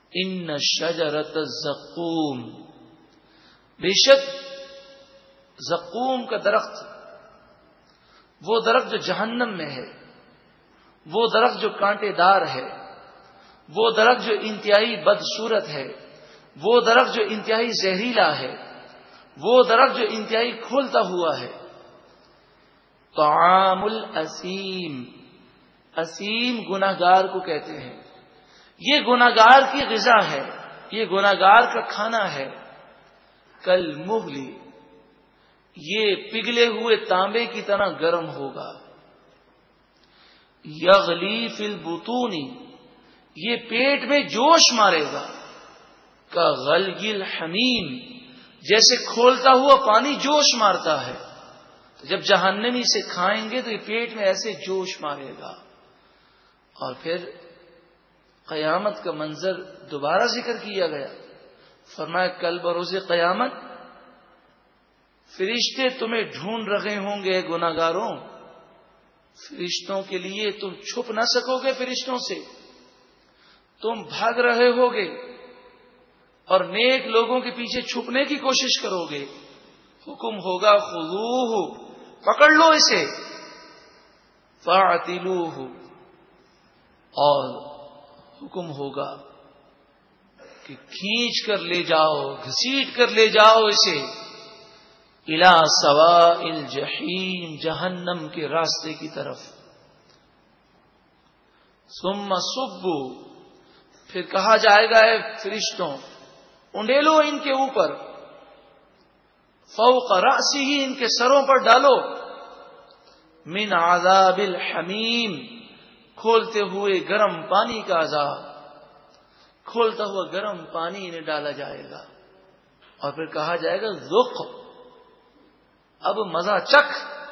ان شجرۃ الزقوم، بے شک زقوم کا درخت، وہ درخت جو جہنم میں ہے، وہ درخت جو کانٹے دار ہے، وہ درخت جو انتہائی بدصورت ہے، وہ درخت جو انتہائی زہریلا ہے، وہ درخت جو انتہائی کھولتا ہوا ہے. طعام الاسیم، اسیم گناہگار کو کہتے ہیں. یہ گناہگار کی غذا ہے، یہ گناہگار کا کھانا ہے. کل مغلی، یہ پگھلے ہوئے تانبے کی طرح گرم ہوگا. یغلی فی البطون، یہ پیٹ میں جوش مارے گا. کا غلغی الحمیم، جیسے کھولتا ہوا پانی جوش مارتا ہے. جب جہنمی سے کھائیں گے تو یہ پیٹ میں ایسے جوش مارے گا. اور پھر قیامت کا منظر دوبارہ ذکر کیا گیا. فرمایا کل بروز قیامت فرشتے تمہیں ڈھونڈ رہے ہوں گے گناہگاروں. فرشتوں کے لیے تم چھپ نہ سکو گے، فرشتوں سے تم بھاگ رہے ہوگے اور نیک لوگوں کے پیچھے چھپنے کی کوشش کرو گے. حکم ہوگا خذوہ، پکڑ لو اسے. فاعتلوہ، اور حکم ہوگا کہ کھینچ کر لے جاؤ، گھسیٹ کر لے جاؤ اسے. الی سواء الجحیم، جہنم کے راستے کی طرف. ثم صبوا، پھر کہا جائے گا اے فرشتوں انڈیلو ان کے اوپر. فوق رأسہ، ان کے سروں پر ڈالو. من عذاب الحمیم، کھولتے ہوئے گرم پانی کا عذاب. کھولتا ہوا گرم پانی انہیں ڈالا جائے گا. اور پھر کہا جائے گا ذق، اب مزہ چکھ.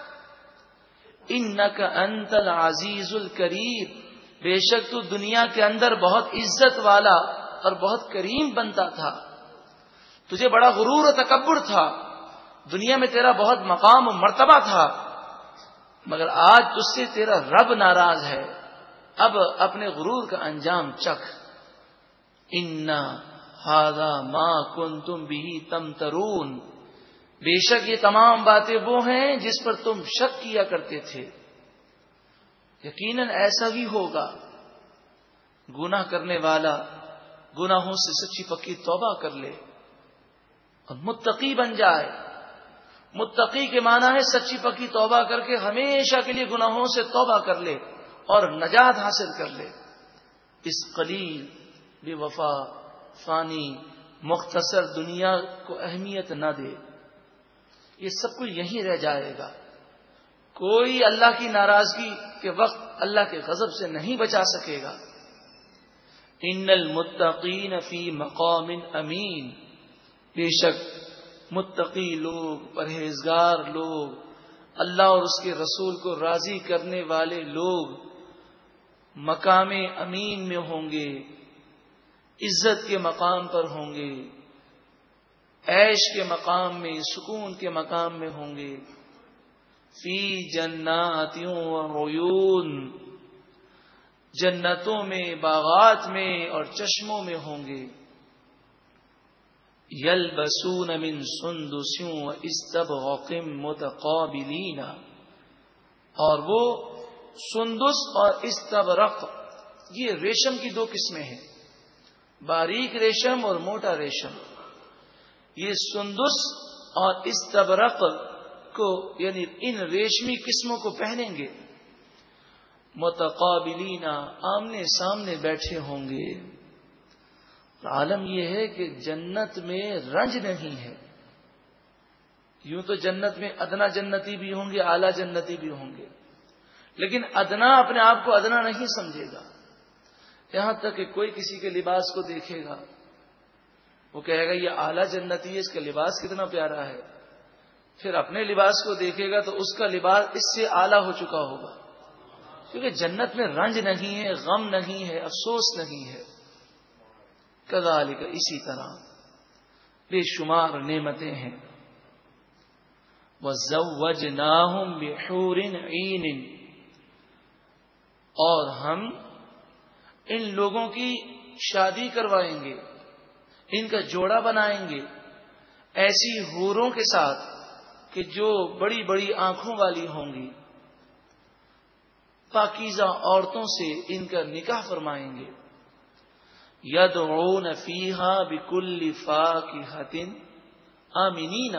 انک انت العزیز الکریم، بے شک تو دنیا کے اندر بہت عزت والا اور بہت کریم بنتا تھا. تجھے بڑا غرور و تکبر تھا، دنیا میں تیرا بہت مقام و مرتبہ تھا، مگر آج تجھ سے تیرا رب ناراض ہے. اب اپنے غرور کا انجام چکھ. ان ھذا ما کنتم به تمترون، بے شک یہ تمام باتیں وہ ہیں جس پر تم شک کیا کرتے تھے. یقیناً ایسا ہی ہوگا. گناہ کرنے والا گناہوں سے سچی پکی توبہ کر لے اور متقی بن جائے. متقی کے معنی ہے سچی پکی توبہ کر کے ہمیشہ کے لیے گناہوں سے توبہ کر لے اور نجات حاصل کر لے. اس قلیل بے وفا فانی مختصر دنیا کو اہمیت نہ دے. یہ سب کچھ یہیں رہ جائے گا. کوئی اللہ کی ناراضگی کے وقت اللہ کے غضب سے نہیں بچا سکے گا. ان المتقین فی مقام امین، بے شک متقی لوگ، پرہیزگار لوگ، اللہ اور اس کے رسول کو راضی کرنے والے لوگ مقام امین میں ہوں گے، عزت کے مقام پر ہوں گے، عیش کے مقام میں، سکون کے مقام میں ہوں گے. فی جنات وعیون، جنتوں میں، باغات میں اور چشموں میں ہوں گے. یلبسون من سندس واستبرق متقابلین، اور وہ سندس اور استبرق، یہ ریشم کی دو قسمیں ہیں، باریک ریشم اور موٹا ریشم. یہ سندس اور استبرق کو یعنی ان ریشمی قسموں کو پہنیں گے. متقابلین، آمنے سامنے بیٹھے ہوں گے. عالم یہ ہے کہ جنت میں رنج نہیں ہے. یوں تو جنت میں ادنا جنتی بھی ہوں گے، اعلیٰ جنتی بھی ہوں گے، لیکن ادنا اپنے آپ کو ادنا نہیں سمجھے گا. یہاں تک کہ کوئی کسی کے لباس کو دیکھے گا، وہ کہے گا یہ اعلیٰ جنتی ہے، اس کا لباس کتنا پیارا ہے. پھر اپنے لباس کو دیکھے گا تو اس کا لباس اس سے اعلیٰ ہو چکا ہوگا، کیونکہ جنت میں رنج نہیں ہے، غم نہیں ہے، افسوس نہیں ہے. کذالک، اسی طرح بے شمار نعمتیں ہیں. وَزَوَّجْنَاهُمْ بِحُورٍ عِينٍ، اور ہم ان لوگوں کی شادی کروائیں گے، ان کا جوڑا بنائیں گے ایسی حوروں کے ساتھ کہ جو بڑی بڑی آنکھوں والی ہوں گی، پاکیزہ عورتوں سے ان کا نکاح فرمائیں گے. یدعون فیہا بکل فاکہۃ آمنین،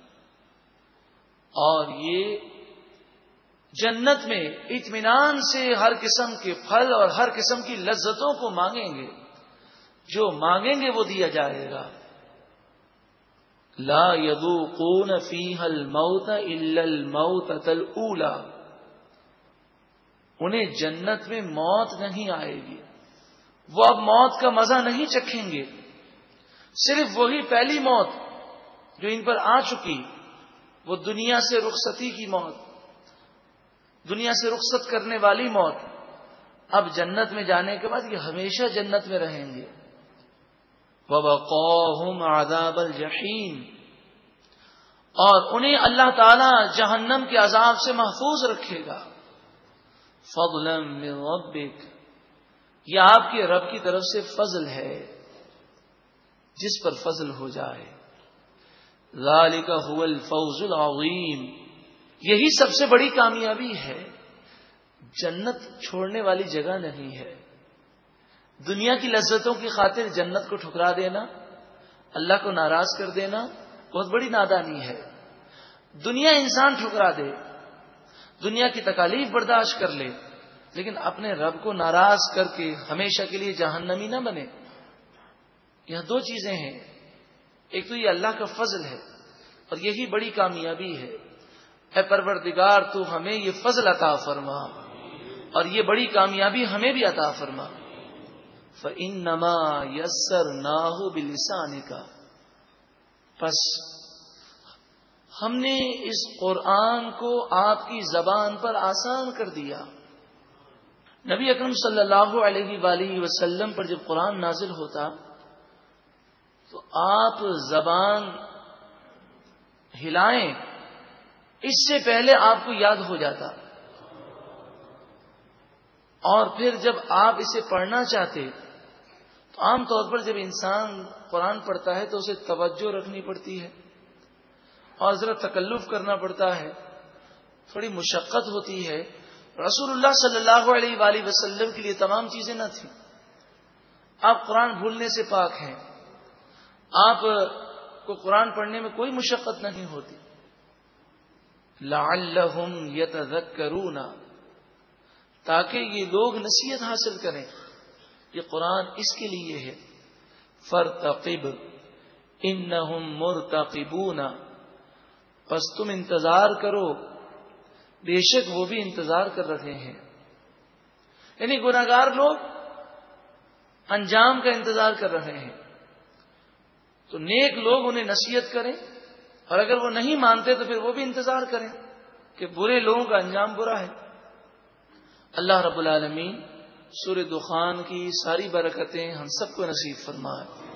اور یہ جنت میں اطمینان سے ہر قسم کے پھل اور ہر قسم کی لذتوں کو مانگیں گے، جو مانگیں گے وہ دیا جائے گا. لا یذوقون فیہا الموت الا الموتۃ الاولی، انہیں جنت میں موت نہیں آئے گی، وہ اب موت کا مزہ نہیں چکھیں گے، صرف وہی پہلی موت جو ان پر آ چکی، وہ دنیا سے رخصتی کی موت، دنیا سے رخصت کرنے والی موت. اب جنت میں جانے کے بعد یہ ہمیشہ جنت میں رہیں گے. وَوَقَاهُمْ عَذَابَ الْجَحِيمِ، اور انہیں اللہ تعالی جہنم کے عذاب سے محفوظ رکھے گا. فَضْلًا مِّن رَبِّكَ، یہ آپ کے رب کی طرف سے فضل ہے، جس پر فضل ہو جائے. ذَلِكَ هُوَ الْفَوْزُ الْعَظِيمُ، یہی سب سے بڑی کامیابی ہے. جنت چھوڑنے والی جگہ نہیں ہے. دنیا کی لذتوں کی خاطر جنت کو ٹھکرا دینا، اللہ کو ناراض کر دینا بہت بڑی نادانی ہے. دنیا انسان ٹھکرا دے، دنیا کی تکالیف برداشت کر لے، لیکن اپنے رب کو ناراض کر کے ہمیشہ کے لیے جہنمی نہ بنے. یہاں دو چیزیں ہیں، ایک تو یہ اللہ کا فضل ہے اور یہی بڑی کامیابی ہے. اے پروردگار تو ہمیں یہ فضل عطا فرما اور یہ بڑی کامیابی ہمیں بھی عطا فرما. فَإِنَّمَا يَسَّرْنَاهُ بِلِسَانِكَ، پس ہم نے اس قرآن کو آپ کی زبان پر آسان کر دیا. نبی اکرم صلی اللہ علیہ وآلہ وسلم پر جب قرآن نازل ہوتا تو آپ زبان ہلائیں اس سے پہلے آپ کو یاد ہو جاتا، اور پھر جب آپ اسے پڑھنا چاہتے تو عام طور پر جب انسان قرآن پڑھتا ہے تو اسے توجہ رکھنی پڑتی ہے اور ذرا تکلف کرنا پڑتا ہے، تھوڑی مشقت ہوتی ہے. رسول اللہ صلی اللہ علیہ وآلہ وسلم کے لیے تمام چیزیں نہ تھیں. آپ قرآن بھولنے سے پاک ہیں، آپ کو قرآن پڑھنے میں کوئی مشقت نہیں ہوتی. لعلہم یتذکرون، تاکہ یہ لوگ نصیحت حاصل کریں. یہ قرآن اس کے لیے ہے. فارتقب انہم مرتقبون، پس تم انتظار کرو، بے شک وہ بھی انتظار کر رہے ہیں. یعنی گناہگار لوگ انجام کا انتظار کر رہے ہیں، تو نیک لوگ انہیں نصیحت کریں، اور اگر وہ نہیں مانتے تو پھر وہ بھی انتظار کریں کہ برے لوگوں کا انجام برا ہے. اللہ رب العالمین سورہ دخان کی ساری برکتیں ہم سب کو نصیب فرمائے.